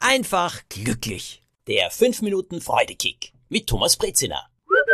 einfach glücklich. Der 5 Minuten Freudekick mit Thomas Brezina.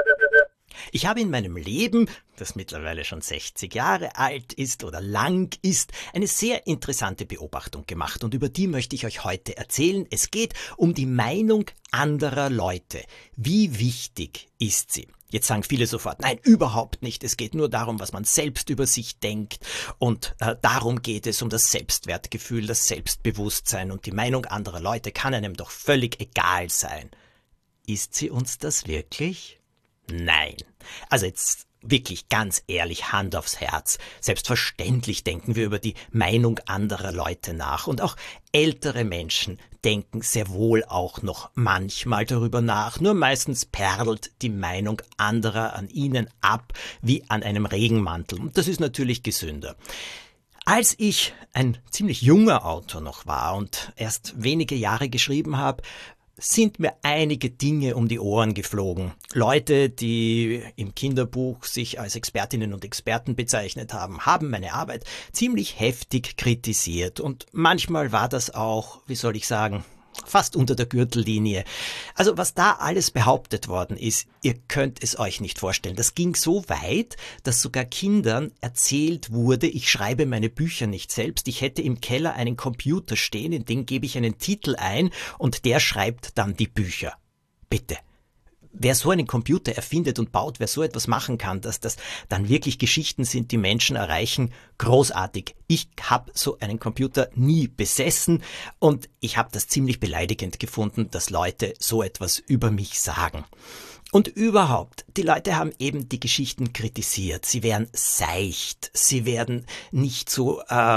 Ich habe in meinem Leben, das mittlerweile schon 60 Jahre alt ist oder lang ist, eine sehr interessante Beobachtung gemacht und über die möchte ich euch heute erzählen. Es geht um die Meinung anderer Leute. Wie wichtig ist sie? Jetzt sagen viele sofort, nein, überhaupt nicht. Es geht nur darum, was man selbst über sich denkt und darum geht es um das Selbstwertgefühl, das Selbstbewusstsein und die Meinung anderer Leute kann einem doch völlig egal sein. Ist sie uns das wirklich? Nein. Also jetzt wirklich ganz ehrlich, Hand aufs Herz. Selbstverständlich denken wir über die Meinung anderer Leute nach. Und auch ältere Menschen denken sehr wohl auch noch manchmal darüber nach. Nur meistens perlt die Meinung anderer an ihnen ab wie an einem Regenmantel. Und das ist natürlich gesünder. Als ich ein ziemlich junger Autor noch war und erst wenige Jahre geschrieben habe, sind mir einige Dinge um die Ohren geflogen. Leute, die im Kinderbuch sich als Expertinnen und Experten bezeichnet haben, haben meine Arbeit ziemlich heftig kritisiert. Und manchmal war das auch, wie soll ich sagen, fast unter der Gürtellinie. Also was da alles behauptet worden ist, ihr könnt es euch nicht vorstellen. Das ging so weit, dass sogar Kindern erzählt wurde, ich schreibe meine Bücher nicht selbst. Ich hätte im Keller einen Computer stehen, in den gebe ich einen Titel ein und der schreibt dann die Bücher. Bitte. Wer so einen Computer erfindet und baut, wer so etwas machen kann, dass das dann wirklich Geschichten sind, die Menschen erreichen, großartig. Ich habe so einen Computer nie besessen und ich habe das ziemlich beleidigend gefunden, dass Leute so etwas über mich sagen. Und überhaupt, die Leute haben eben die Geschichten kritisiert. Sie wären seicht, sie werden nicht so,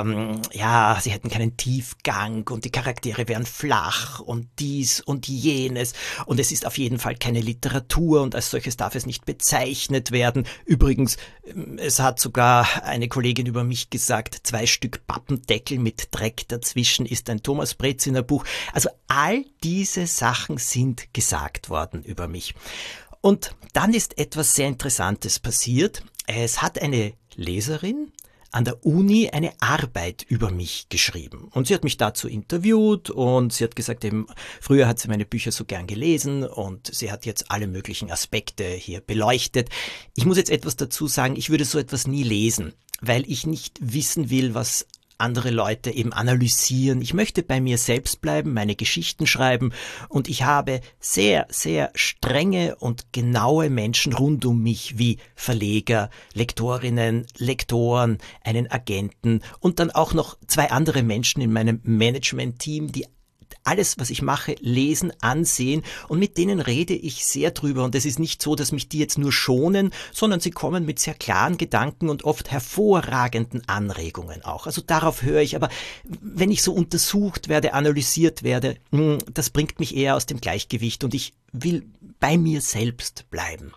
sie hätten keinen Tiefgang und die Charaktere wären flach und dies und jenes. Und es ist auf jeden Fall keine Literatur und als solches darf es nicht bezeichnet werden. Übrigens, es hat sogar eine Kollegin über mich gesagt, 2 Stück Pappendeckel mit Dreck dazwischen ist ein Thomas Brezina Buch. Also all diese Sachen sind gesagt worden über mich. Und dann ist etwas sehr Interessantes passiert. Es hat eine Leserin an der Uni eine Arbeit über mich geschrieben. Und sie hat mich dazu interviewt und sie hat gesagt, eben, früher hat sie meine Bücher so gern gelesen und sie hat jetzt alle möglichen Aspekte hier beleuchtet. Ich muss jetzt etwas dazu sagen, ich würde so etwas nie lesen, weil ich nicht wissen will, was andere Leute eben analysieren. Ich möchte bei mir selbst bleiben, meine Geschichten schreiben und ich habe sehr, sehr strenge und genaue Menschen rund um mich wie Verleger, Lektorinnen, Lektoren, einen Agenten und dann auch noch 2 andere Menschen in meinem Management-Team, die alles, was ich mache, lesen, ansehen und mit denen rede ich sehr drüber und es ist nicht so, dass mich die jetzt nur schonen, sondern sie kommen mit sehr klaren Gedanken und oft hervorragenden Anregungen auch. Also darauf höre ich, aber wenn ich so untersucht werde, analysiert werde, das bringt mich eher aus dem Gleichgewicht und ich will bei mir selbst bleiben.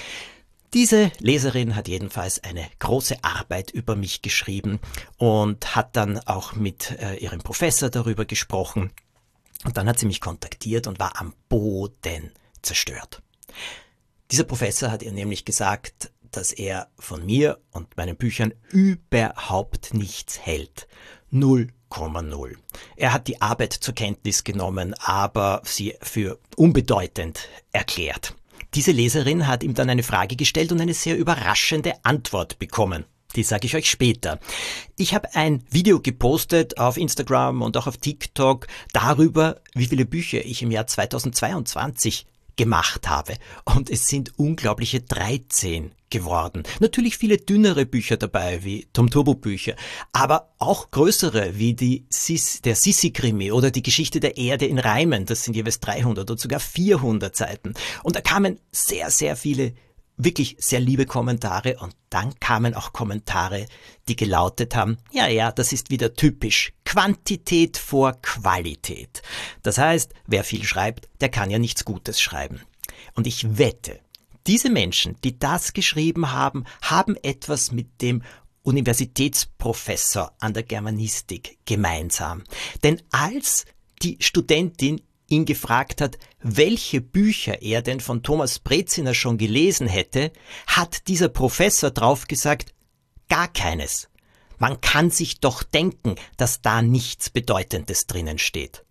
Diese Leserin hat jedenfalls eine große Arbeit über mich geschrieben und hat dann auch mit ihrem Professor darüber gesprochen. Und dann hat sie mich kontaktiert und war am Boden zerstört. Dieser Professor hat ihr nämlich gesagt, dass er von mir und meinen Büchern überhaupt nichts hält. 0,0. Er hat die Arbeit zur Kenntnis genommen, aber sie für unbedeutend erklärt. Diese Leserin hat ihm dann eine Frage gestellt und eine sehr überraschende Antwort bekommen. Die sage ich euch später. Ich habe ein Video gepostet auf Instagram und auch auf TikTok darüber, wie viele Bücher ich im Jahr 2022 gemacht habe. Und es sind unglaubliche 13 geworden. Natürlich viele dünnere Bücher dabei, wie Tom Turbo Bücher, aber auch größere, wie der Sissi-Krimi oder die Geschichte der Erde in Reimen. Das sind jeweils 300 oder sogar 400 Seiten. Und da kamen sehr, sehr viele wirklich sehr liebe Kommentare und dann kamen auch Kommentare, die gelautet haben, ja, das ist wieder typisch, Quantität vor Qualität. Das heißt, wer viel schreibt, der kann ja nichts Gutes schreiben. Und ich wette, diese Menschen, die das geschrieben haben, haben etwas mit dem Universitätsprofessor an der Germanistik gemeinsam. Denn als die Studentin ihn gefragt hat, welche Bücher er denn von Thomas Brezina schon gelesen hätte, hat dieser Professor drauf gesagt, gar keines. Man kann sich doch denken, dass da nichts Bedeutendes drinnen steht.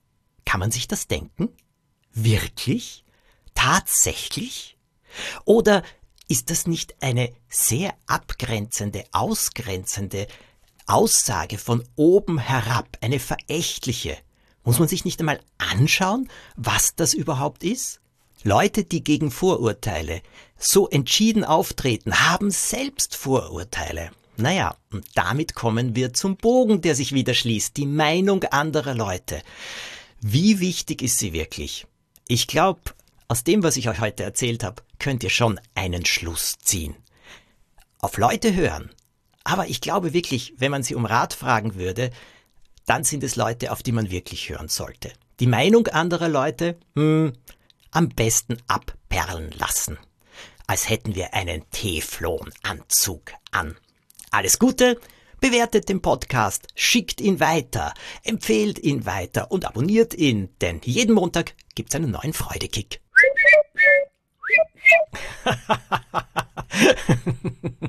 Kann man sich das denken? Wirklich? Tatsächlich? Oder ist das nicht eine sehr abgrenzende, ausgrenzende Aussage von oben herab, eine verächtliche? Muss man sich nicht einmal anschauen, was das überhaupt ist? Leute, die gegen Vorurteile so entschieden auftreten, haben selbst Vorurteile. Naja, und damit kommen wir zum Bogen, der sich wieder schließt, die Meinung anderer Leute. Wie wichtig ist sie wirklich? Ich glaube, aus dem, was ich euch heute erzählt habe, könnt ihr schon einen Schluss ziehen. Auf Leute hören. Aber ich glaube wirklich, wenn man sie um Rat fragen würde, dann sind es Leute, auf die man wirklich hören sollte. Die Meinung anderer Leute, am besten abperlen lassen. Als hätten wir einen Teflonanzug an. Alles Gute, bewertet den Podcast, schickt ihn weiter, empfehlt ihn weiter und abonniert ihn, denn jeden Montag gibt's einen neuen Freudekick.